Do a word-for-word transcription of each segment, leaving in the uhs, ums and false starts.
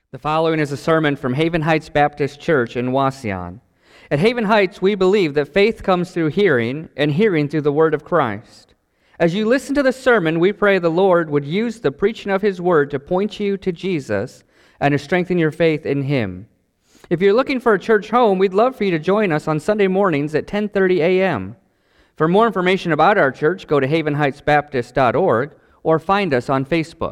The following is a sermon from Haven Heights Baptist Church in Wauseon. At Haven Heights, we believe that faith comes through hearing, and hearing through the Word of Christ. As you listen to the sermon, we pray the Lord would use the preaching of His Word to point you to Jesus and to strengthen your faith in Him. If you're looking for a church home, we'd love for you to join us on Sunday mornings at ten thirty a.m. For more information about our church, go to haven heights baptist dot org or find us on Facebook.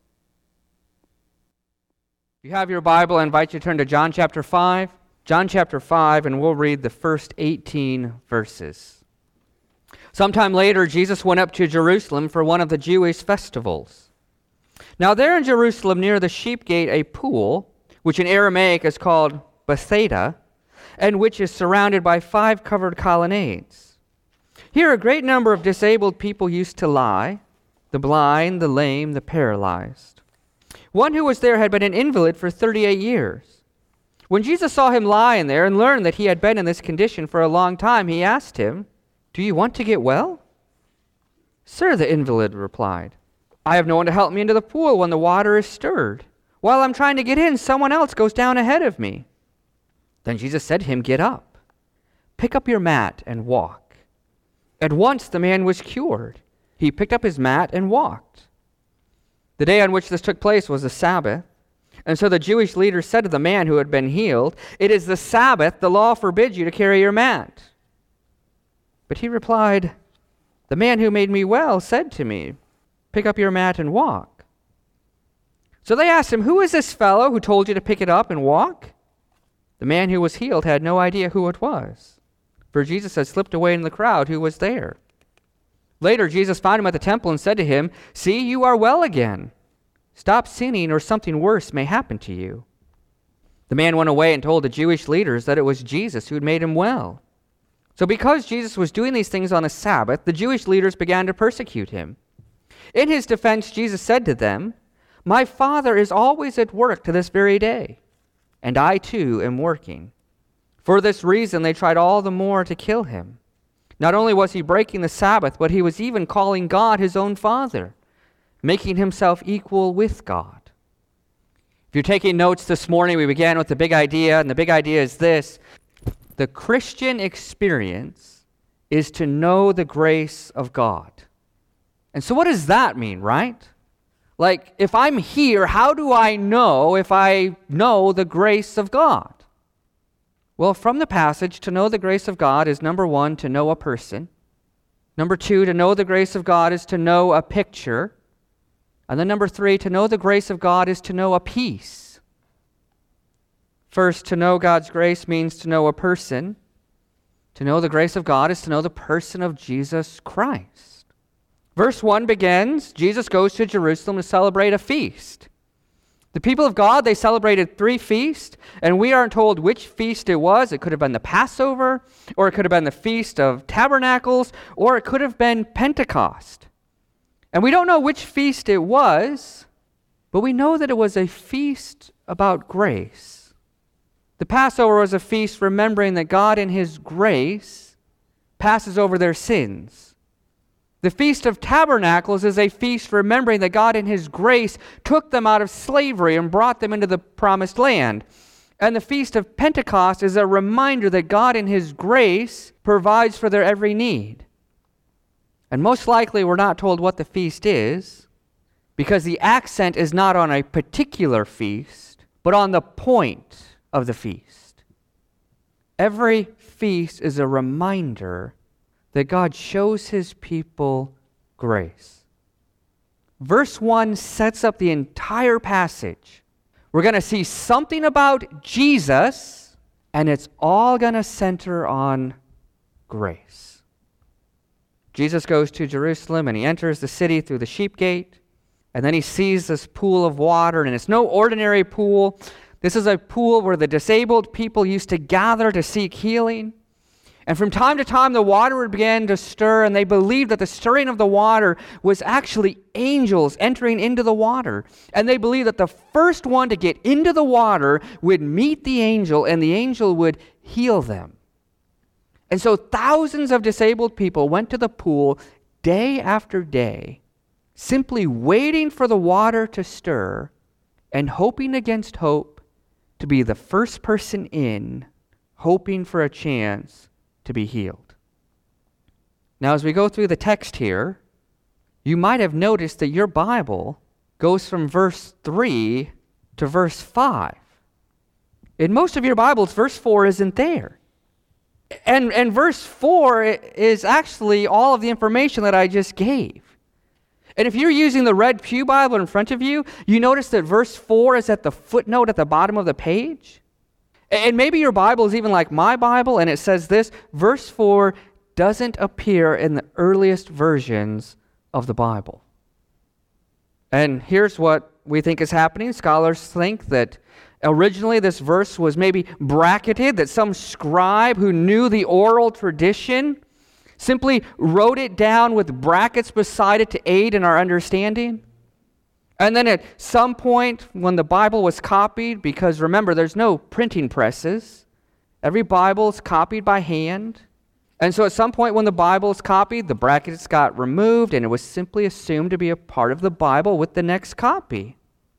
If you have your Bible, I invite you to turn to John chapter five. John chapter five, and we'll read the first eighteen verses. Sometime later, Jesus went up to Jerusalem for one of the Jewish festivals. Now there in Jerusalem, near the sheep gate, a pool, which in Aramaic is called Bethsaida, and which is surrounded by five covered colonnades. Here a great number of disabled people used to lie, the blind, the lame, the paralyzed. One who was there had been an invalid for thirty-eight years. When Jesus saw him lying there and learned that he had been in this condition for a long time, he asked him, "Do you want to get well?" "Sir," the invalid replied, "I have no one to help me into the pool when the water is stirred. While I'm trying to get in, someone else goes down ahead of me." Then Jesus said to him, "Get up, pick up your mat and walk." At once the man was cured. He picked up his mat and walked. The day on which this took place was the Sabbath. And so the Jewish leaders said to the man who had been healed, "It is the Sabbath. The law forbids you to carry your mat." But he replied, "The man who made me well said to me, 'Pick up your mat and walk.'" So they asked him, "Who is this fellow who told you to pick it up and walk?" The man who was healed had no idea who it was, for Jesus had slipped away in the crowd who was there. Later, Jesus found him at the temple and said to him, "See, you are well again. Stop sinning, or something worse may happen to you." The man went away and told the Jewish leaders that it was Jesus who had made him well. So because Jesus was doing these things on the Sabbath, the Jewish leaders began to persecute him. In his defense, Jesus said to them, "My Father is always at work to this very day, and I too am working." For this reason, they tried all the more to kill him. Not only was he breaking the Sabbath, but he was even calling God his own Father, making himself equal with God. If you're taking notes this morning, we began with the big idea, and the big idea is this: the Christian experience is to know the grace of God. And so what does that mean, right? Like, if I'm here, how do I know if I know the grace of God? Well, from the passage, to know the grace of God is, number one, to know a person. Number two, to know the grace of God is to know a picture. And then number three, to know the grace of God is to know a peace. First, to know God's grace means to know a person. To know the grace of God is to know the person of Jesus Christ. Verse one begins, Jesus goes to Jerusalem to celebrate a feast. The people of God, they celebrated three feasts, and we aren't told which feast it was. It could have been the Passover, or it could have been the Feast of Tabernacles, or it could have been Pentecost. And we don't know which feast it was, but we know that it was a feast about grace. The Passover was a feast remembering that God in His grace passes over their sins. The Feast of Tabernacles is a feast remembering that God in His grace took them out of slavery and brought them into the promised land. And the Feast of Pentecost is a reminder that God in His grace provides for their every need. And most likely we're not told what the feast is, because the accent is not on a particular feast, but on the point of the feast. Every feast is a reminder that God shows His people grace. Verse one sets up the entire passage. We're going to see something about Jesus, and it's all going to center on grace. Jesus goes to Jerusalem, and He enters the city through the sheep gate, and then He sees this pool of water, and it's no ordinary pool. This is a pool where the disabled people used to gather to seek healing. And from time to time, the water would begin to stir, and they believed that the stirring of the water was actually angels entering into the water. And they believed that the first one to get into the water would meet the angel, and the angel would heal them. And so thousands of disabled people went to the pool day after day, simply waiting for the water to stir and hoping against hope to be the first person in, hoping for a chance to be healed. Now, as we go through the text here, you might have noticed that your Bible goes from verse three to verse five. In most of your Bibles, verse four isn't there. And, and verse four is actually all of the information that I just gave. And if you're using the Red Pew Bible in front of you, you notice that verse four is at the footnote at the bottom of the page. And maybe your Bible is even like my Bible, and it says this, verse four doesn't appear in the earliest versions of the Bible. And here's what we think is happening. Scholars think that originally this verse was maybe bracketed, that some scribe who knew the oral tradition simply wrote it down with brackets beside it to aid in our understanding. And then at some point when the Bible was copied, because remember, there's no printing presses. Every Bible is copied by hand. And so at some point when the Bible is copied, the brackets got removed and it was simply assumed to be a part of the Bible with the next copy.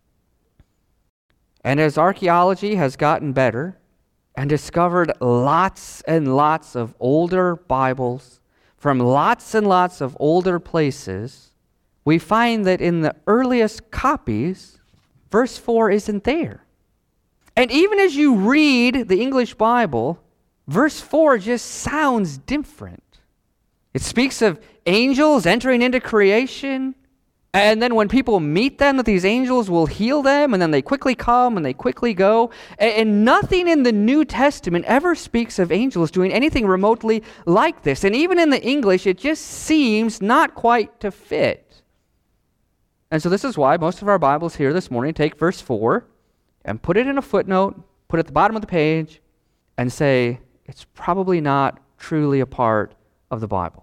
And as archaeology has gotten better and discovered lots and lots of older Bibles from lots and lots of older places, we find that in the earliest copies, verse four isn't there. And even as you read the English Bible, verse four just sounds different. It speaks of angels entering into creation, and then when people meet them, that these angels will heal them, and then they quickly come and they quickly go. And nothing in the New Testament ever speaks of angels doing anything remotely like this. And even in the English, it just seems not quite to fit. And so this is why most of our Bibles here this morning take verse four and put it in a footnote, put it at the bottom of the page, and say it's probably not truly a part of the Bible.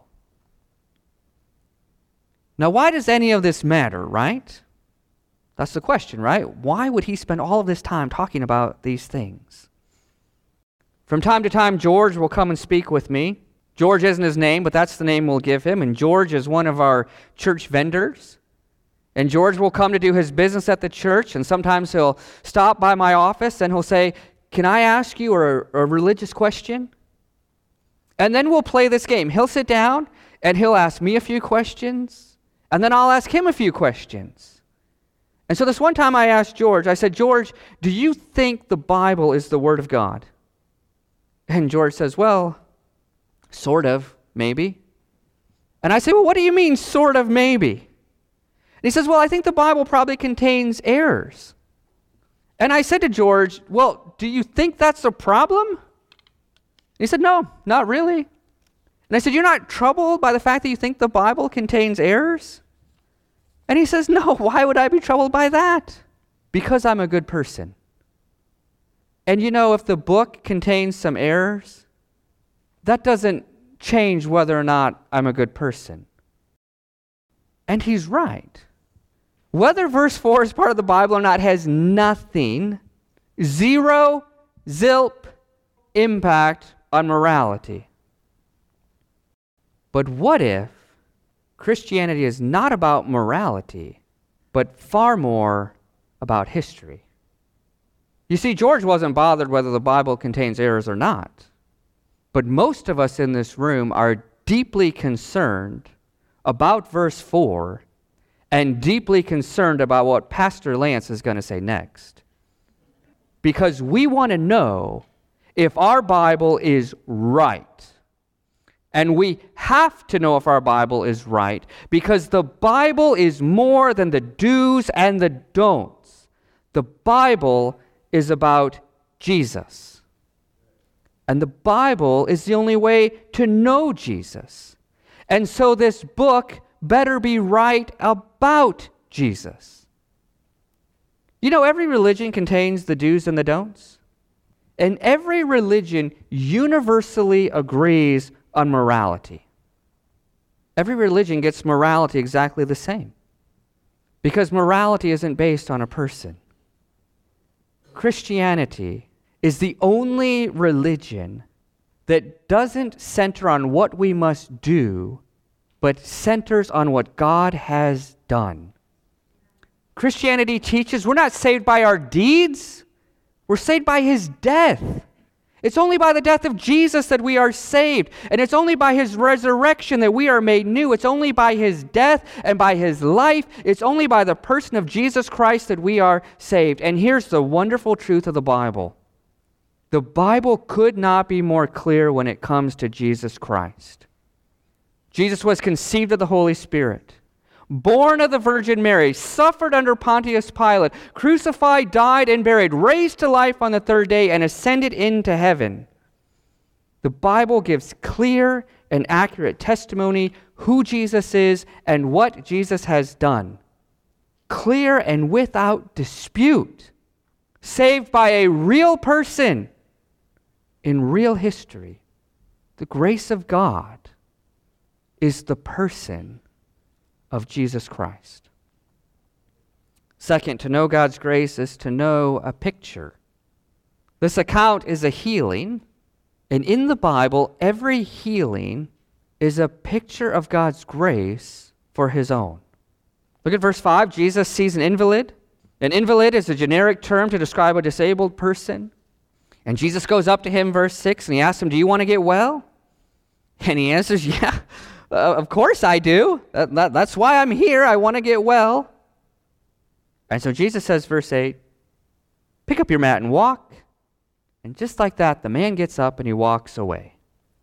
Now, why does any of this matter, right? That's the question, right? Why would he spend all of this time talking about these things? From time to time, George will come and speak with me. George isn't his name, but that's the name we'll give him. And George is one of our church vendors. And George will come to do his business at the church, and sometimes he'll stop by my office and he'll say, "Can I ask you a, a religious question?" And then we'll play this game. He'll sit down and he'll ask me a few questions, and then I'll ask him a few questions. And so this one time I asked George, I said, "George, do you think the Bible is the Word of God?" And George says, "Well, sort of, maybe." And I say, "Well, what do you mean, sort of, maybe?" And he says, "Well, I think the Bible probably contains errors." And I said to George, "Well, do you think that's a problem?" And he said, "No, not really." And I said, "You're not troubled by the fact that you think the Bible contains errors?" And he says, "No, why would I be troubled by that? Because I'm a good person." And you know, if the book contains some errors, that doesn't change whether or not I'm a good person. And he's right. Whether verse four is part of the Bible or not has nothing, zero, zilp, impact on morality. But what if Christianity is not about morality, but far more about history? You see, George wasn't bothered whether the Bible contains errors or not. But most of us in this room are deeply concerned about verse four and deeply concerned about what Pastor Lance is going to say next. Because we want to know if our Bible is right. And we have to know if our Bible is right, because the Bible is more than the do's and the don'ts. The Bible is about Jesus. And the Bible is the only way to know Jesus. And so this book better be right about Jesus. You know, every religion contains the do's and the don'ts. And every religion universally agrees on morality. Every religion gets morality exactly the same, because morality isn't based on a person. Christianity is the only religion that doesn't center on what we must do, but centers on what God has done. Christianity teaches we're not saved by our deeds. We're saved by his death. It's only by the death of Jesus that we are saved. And it's only by his resurrection that we are made new. It's only by his death and by his life. It's only by the person of Jesus Christ that we are saved. And here's the wonderful truth of the Bible. The Bible could not be more clear when it comes to Jesus Christ. Jesus was conceived of the Holy Spirit, born of the Virgin Mary, suffered under Pontius Pilate, crucified, died, and buried, raised to life on the third day, and ascended into heaven. The Bible gives clear and accurate testimony who Jesus is and what Jesus has done. Clear and without dispute. Saved by a real person in real history. The grace of God is the person of Jesus Christ. Second, to know God's grace is to know a picture. This account is a healing, and in the Bible, every healing is a picture of God's grace for his own. Look at verse five. Jesus sees an invalid. An invalid is a generic term to describe a disabled person. And Jesus goes up to him, verse six, and he asks him, do you want to get well? And he answers, yeah, uh, of course I do. That, that, that's why I'm here. I want to get well. And so Jesus says, verse eight, pick up your mat and walk. And just like that, the man gets up and he walks away.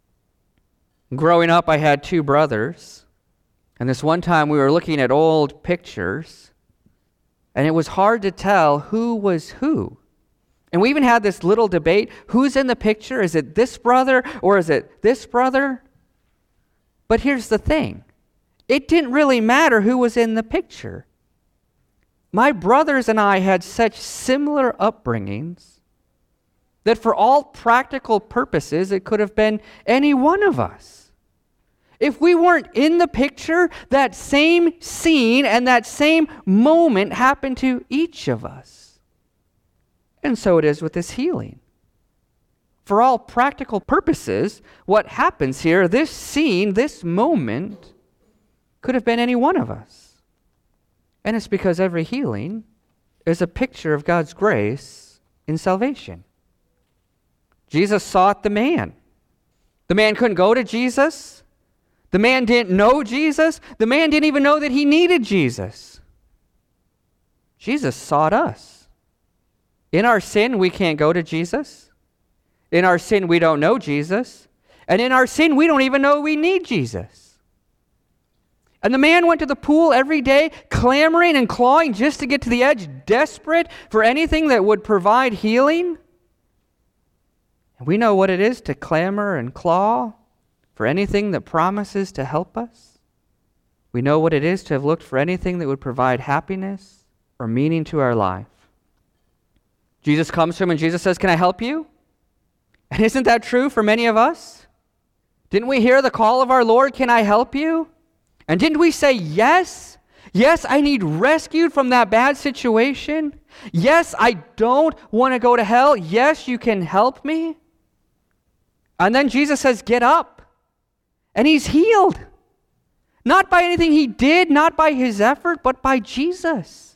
Growing up, I had two brothers. And this one time we were looking at old pictures, and it was hard to tell who was who. And we even had this little debate, who's in the picture? Is it this brother or is it this brother? But here's the thing. It didn't really matter who was in the picture. My brothers and I had such similar upbringings that for all practical purposes, it could have been any one of us. If we weren't in the picture, that same scene and that same moment happened to each of us. And so it is with this healing. For all practical purposes, what happens here, this scene, this moment, could have been any one of us. And it's because every healing is a picture of God's grace in salvation. Jesus sought the man. The man couldn't go to Jesus. The man didn't know Jesus. The man didn't even know that he needed Jesus. Jesus sought us. In our sin, we can't go to Jesus. In our sin, we don't know Jesus. And in our sin, we don't even know we need Jesus. And the man went to the pool every day, clamoring and clawing just to get to the edge, desperate for anything that would provide healing. And we know what it is to clamor and claw for anything that promises to help us. We know what it is to have looked for anything that would provide happiness or meaning to our life. Jesus comes to him and Jesus says, can I help you? And isn't that true for many of us? Didn't we hear the call of our Lord, can I help you? And didn't we say, yes? Yes, I need rescued from that bad situation. Yes, I don't want to go to hell. Yes, you can help me. And then Jesus says, get up. And he's healed. Not by anything he did, not by his effort, but by Jesus.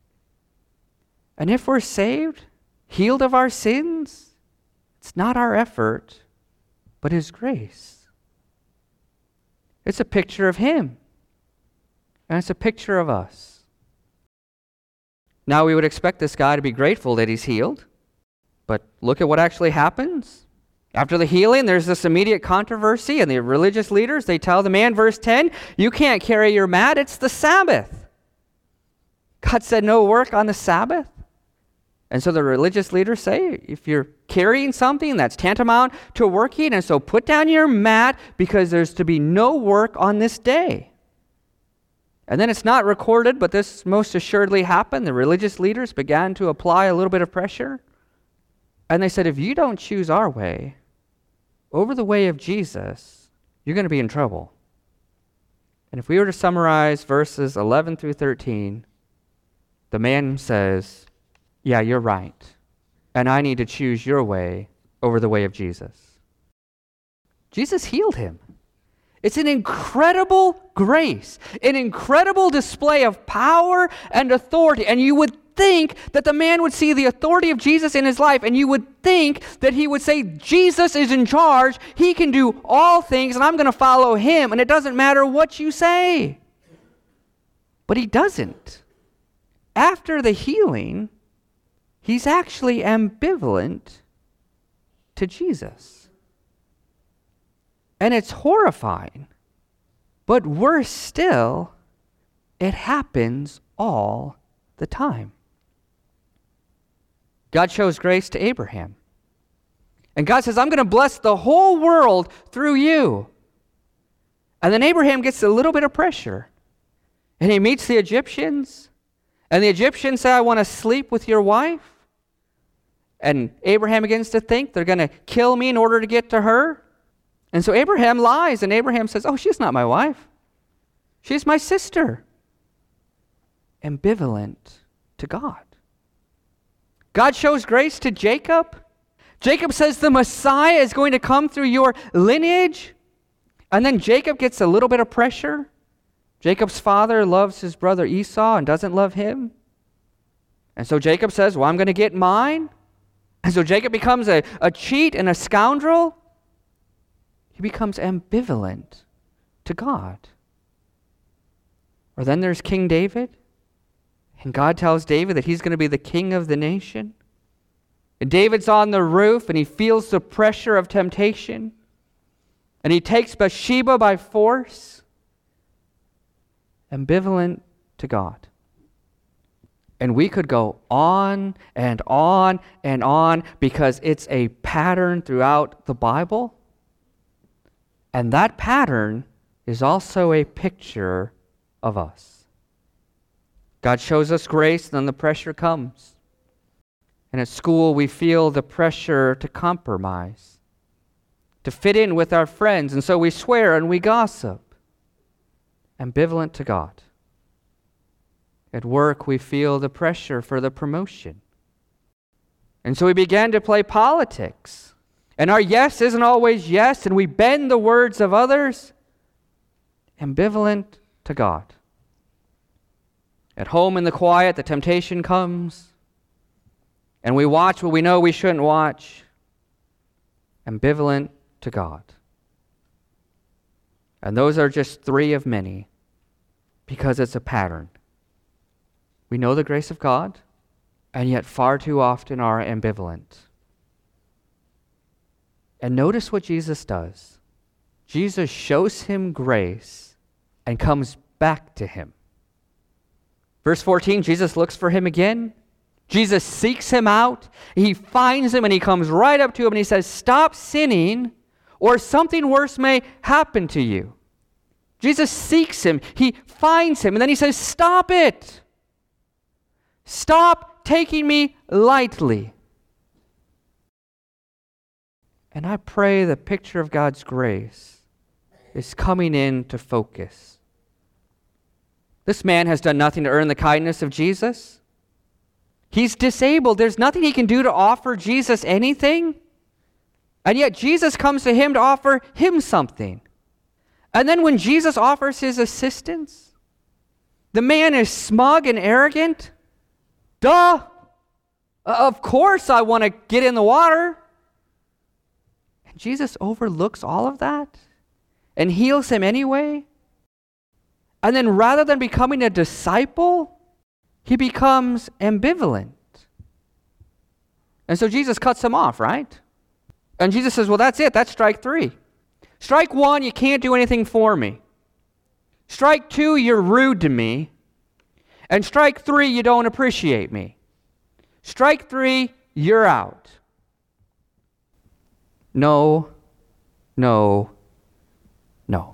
And if we're saved, healed of our sins, it's not our effort, but his grace. It's a picture of him. And it's a picture of us. Now we would expect this guy to be grateful that he's healed. But look at what actually happens. After the healing, there's this immediate controversy, and the religious leaders, they tell the man, verse ten, you can't carry your mat, it's the Sabbath. God said no work on the Sabbath. And so the religious leaders say, if you're carrying something, that's tantamount to working, and so put down your mat because there's to be no work on this day. And then it's not recorded, but this most assuredly happened. The religious leaders began to apply a little bit of pressure. And they said, if you don't choose our way over the way of Jesus, you're going to be in trouble. And if we were to summarize verses eleven through thirteen, the man says, yeah, you're right. And I need to choose your way over the way of Jesus. Jesus healed him. It's an incredible grace, an incredible display of power and authority. And you would think that the man would see the authority of Jesus in his life, and you would think that he would say, Jesus is in charge, he can do all things, and I'm going to follow him, and it doesn't matter what you say. But he doesn't. After the healing, he's actually ambivalent to Jesus. And it's horrifying. But worse still, it happens all the time. God shows grace to Abraham. And God says, I'm going to bless the whole world through you. And then Abraham gets a little bit of pressure. And he meets the Egyptians. And the Egyptians say, I want to sleep with your wife. And Abraham begins to think they're going to kill me in order to get to her. And so Abraham lies, and Abraham says, oh, she's not my wife. She's my sister. Ambivalent to God. God shows grace to Jacob. Jacob says the Messiah is going to come through your lineage. And then Jacob gets a little bit of pressure. Jacob's father loves his brother Esau and doesn't love him. And so Jacob says, well, I'm going to get mine. And so Jacob becomes a, a cheat and a scoundrel. He becomes ambivalent to God. Or then there's King David. And God tells David that he's going to be the king of the nation. And David's on the roof and he feels the pressure of temptation. And he takes Bathsheba by force. Ambivalent to God. And we could go on and on and on because it's a pattern throughout the Bible. And that pattern is also a picture of us. God shows us grace, and then the pressure comes. And at school, we feel the pressure to compromise, to fit in with our friends, and so we swear and we gossip. Ambivalent to God. At work, we feel the pressure for the promotion. And so we began to play politics. And our yes isn't always yes, and we bend the words of others. Ambivalent to God. At home in the quiet, the temptation comes. And we watch what we know we shouldn't watch. Ambivalent to God. And those are just three of many, because it's a pattern. We know the grace of God, and yet far too often are ambivalent. And notice what Jesus does. Jesus shows him grace and comes back to him. Verse fourteen, Jesus looks for him again. Jesus seeks him out. He finds him and he comes right up to him and he says, stop sinning or something worse may happen to you. Jesus seeks him. He finds him and then he says, stop it. Stop taking me lightly. And I pray the picture of God's grace is coming into focus. This man has done nothing to earn the kindness of Jesus. He's disabled. There's nothing he can do to offer Jesus anything. And yet Jesus comes to him to offer him something. And then when Jesus offers his assistance, the man is smug and arrogant. Duh! Of course I want to get in the water. And Jesus overlooks all of that and heals him anyway. And then rather than becoming a disciple, he becomes ambivalent. And so Jesus cuts him off, right? And Jesus says, well, that's it. That's strike three. Strike one, you can't do anything for me. Strike two, you're rude to me. And strike three, you don't appreciate me. Strike three, you're out. No, no, no.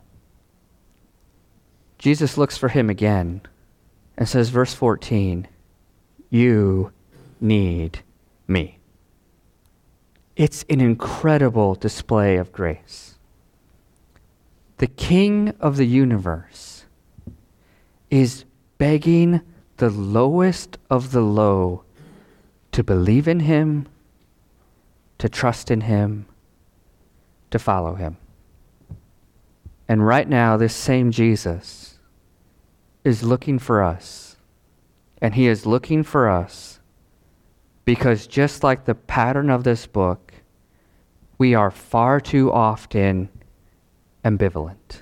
Jesus looks for him again and says, verse fourteen, you need me. It's an incredible display of grace. The King of the universe is begging the lowest of the low to believe in him, to trust in him, to follow him. And right now, this same Jesus is looking for us. And he is looking for us because just like the pattern of this book, we are far too often ambivalent.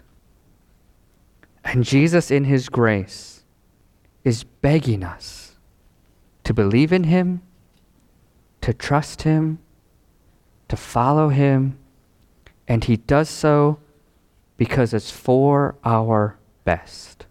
And Jesus, in his grace, is begging us to believe in him, to trust him, to follow him, and he does so because it's for our best.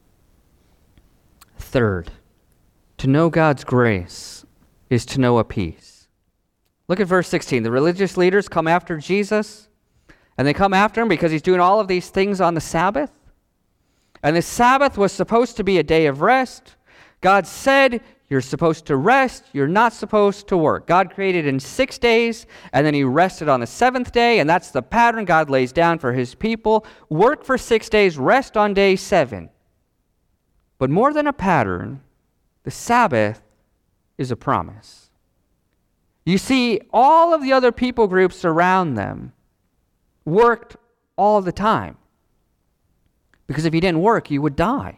Third, to know God's grace is to know a peace. Look at verse sixteen. The religious leaders come after Jesus, and they come after him because he's doing all of these things on the Sabbath. And the Sabbath was supposed to be a day of rest. God said, you're supposed to rest, you're not supposed to work. God created in six days, and then he rested on the seventh day, and that's the pattern God lays down for his people. Work for six days, rest on day seven. But more than a pattern, the Sabbath is a promise. You see, all of the other people groups around them worked all the time. Because if you didn't work, you would die.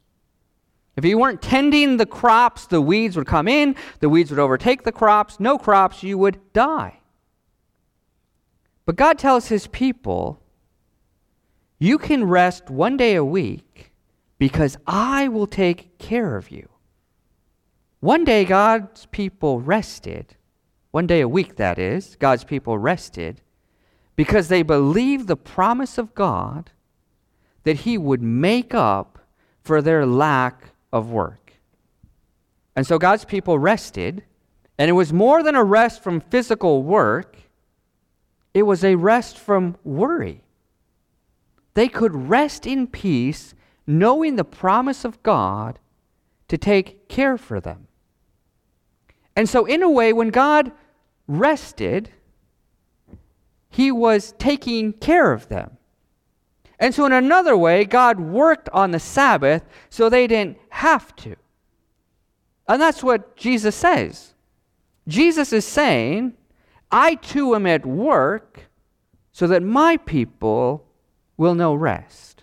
If you weren't tending the crops, the weeds would come in, the weeds would overtake the crops, no crops, you would die. But God tells his people, you can rest one day a week because I will take care of you. One day God's people rested, one day a week that is, God's people rested because they believed the promise of God that he would make up for their lack of work. And so God's people rested, and it was more than a rest from physical work, it was a rest from worry. They could rest in peace knowing the promise of God to take care for them. And so in a way, when God rested, he was taking care of them. And so in another way, God worked on the Sabbath so they didn't have to. And that's what Jesus says. Jesus is saying, I too am at work so that my people will know rest.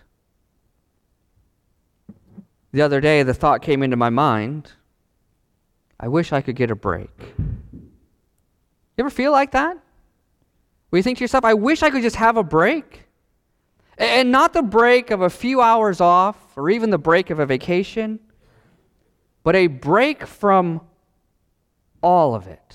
The other day, the thought came into my mind, I wish I could get a break. You ever feel like that? Where you think to yourself, I wish I could just have a break? And not the break of a few hours off or even the break of a vacation, but a break from all of it.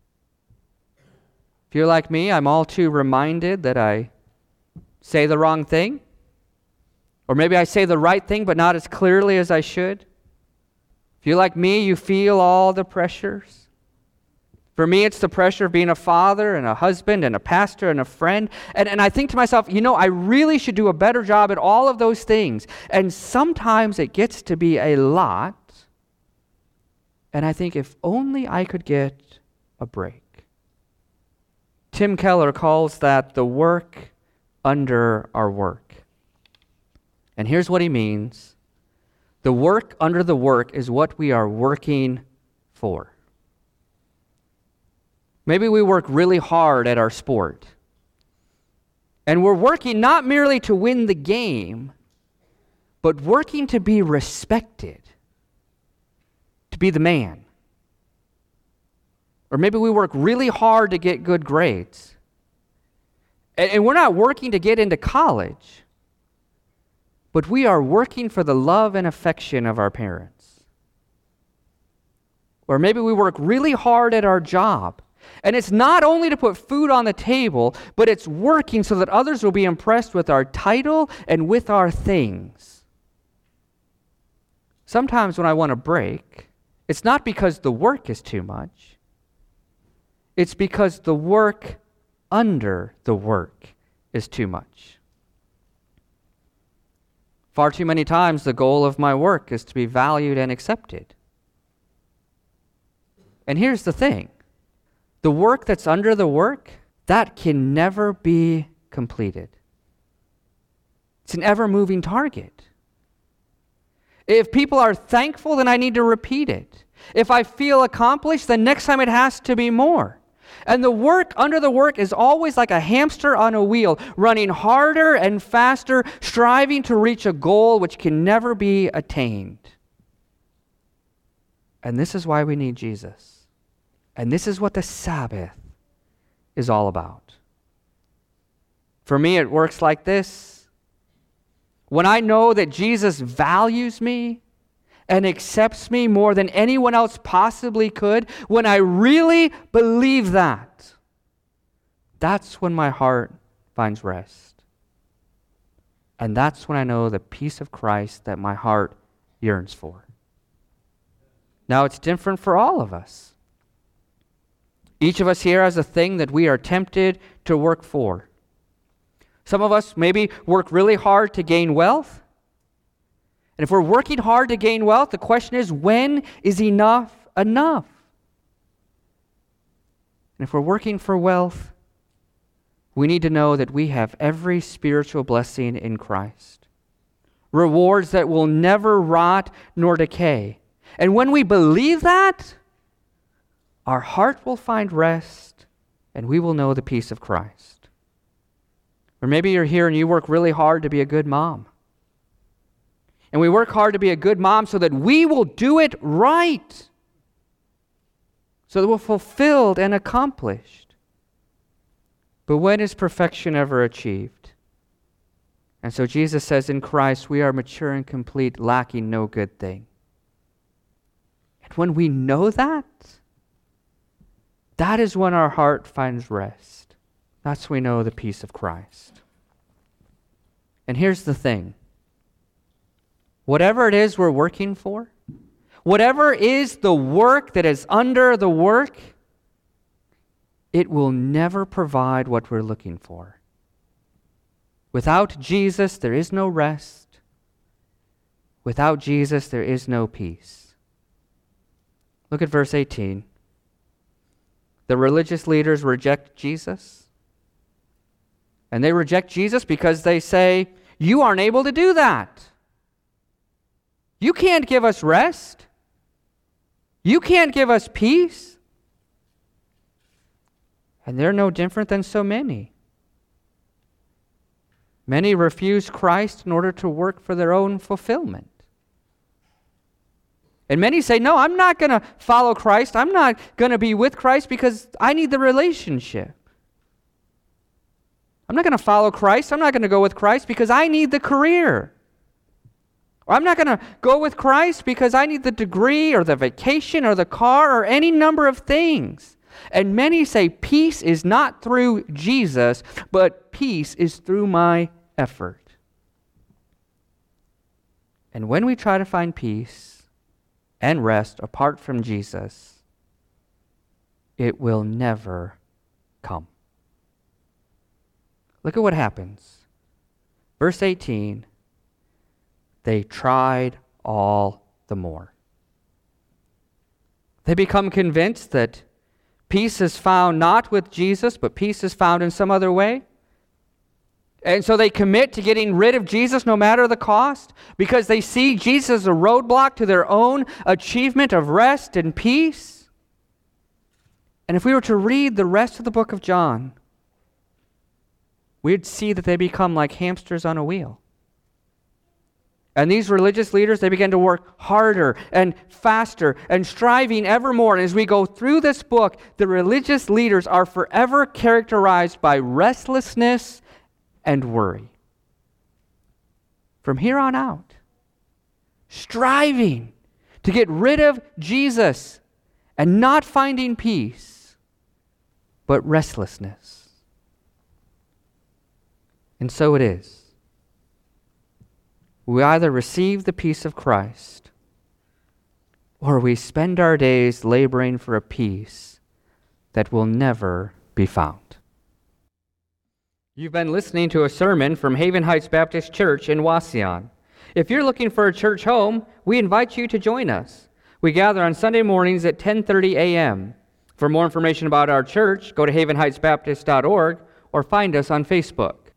If you're like me, I'm all too reminded that I say the wrong thing. Or maybe I say the right thing, but not as clearly as I should. If you're like me, you feel all the pressures. For me, it's the pressure of being a father and a husband and a pastor and a friend. And, and I think to myself, you know, I really should do a better job at all of those things. And sometimes it gets to be a lot. And I think if only I could get a break. Tim Keller calls that the work under our work. And here's what he means. The work under the work is what we are working for. Maybe we work really hard at our sport. And we're working not merely to win the game, but working to be respected, to be the man. Or maybe we work really hard to get good grades. And, and we're not working to get into college, but we are working for the love and affection of our parents. Or maybe we work really hard at our job. And it's not only to put food on the table, but it's working so that others will be impressed with our title and with our things. Sometimes when I want a break, it's not because the work is too much. It's because the work under the work is too much. Far too many times the goal of my work is to be valued and accepted. And here's the thing. The work that's under the work, that can never be completed. It's an ever-moving target. If people are thankful, then I need to repeat it. If I feel accomplished, then next time it has to be more. And the work under the work is always like a hamster on a wheel, running harder and faster, striving to reach a goal which can never be attained. And this is why we need Jesus. And this is what the Sabbath is all about. For me, it works like this. When I know that Jesus values me and accepts me more than anyone else possibly could, when I really believe that, that's when my heart finds rest. And that's when I know the peace of Christ that my heart yearns for. Now, it's different for all of us. Each of us here has a thing that we are tempted to work for. Some of us maybe work really hard to gain wealth. And if we're working hard to gain wealth, the question is, when is enough enough? And if we're working for wealth, we need to know that we have every spiritual blessing in Christ. Rewards that will never rot nor decay. And when we believe that, our heart will find rest and we will know the peace of Christ. Or maybe you're here and you work really hard to be a good mom. And we work hard to be a good mom so that we will do it right. So that we're fulfilled and accomplished. But when is perfection ever achieved? And so Jesus says in Christ we are mature and complete, lacking no good thing. And when we know that, that is when our heart finds rest. That's when we know the peace of Christ. And here's the thing. Whatever it is we're working for, whatever is the work that is under the work, it will never provide what we're looking for. Without Jesus, there is no rest. Without Jesus, there is no peace. Look at verse eighteen. The religious leaders reject Jesus. And they reject Jesus because they say, you aren't able to do that. You can't give us rest. You can't give us peace. And they're no different than so many. Many refuse Christ in order to work for their own fulfillment. And many say, no, I'm not going to follow Christ. I'm not going to be with Christ because I need the relationship. I'm not going to follow Christ. I'm not going to go with Christ because I need the career. Or I'm not going to go with Christ because I need the degree or the vacation or the car or any number of things. And many say peace is not through Jesus, but peace is through my effort. And when we try to find peace and rest apart from Jesus, it will never come. Look at what happens. Verse eighteen, they tried all the more. They become convinced that peace is found not with Jesus, but peace is found in some other way. And so they commit to getting rid of Jesus no matter the cost because they see Jesus as a roadblock to their own achievement of rest and peace. And if we were to read the rest of the book of John, we'd see that they become like hamsters on a wheel. And these religious leaders, they begin to work harder and faster and striving ever more. And as we go through this book, the religious leaders are forever characterized by restlessness and worry. From here on out, striving to get rid of Jesus and not finding peace, but restlessness. And so it is. We either receive the peace of Christ or we spend our days laboring for a peace that will never be found. You've been listening to a sermon from Haven Heights Baptist Church in Wauseon. If you're looking for a church home, we invite you to join us. We gather on Sunday mornings at ten thirty a.m. For more information about our church, go to haven heights baptist dot org or find us on Facebook.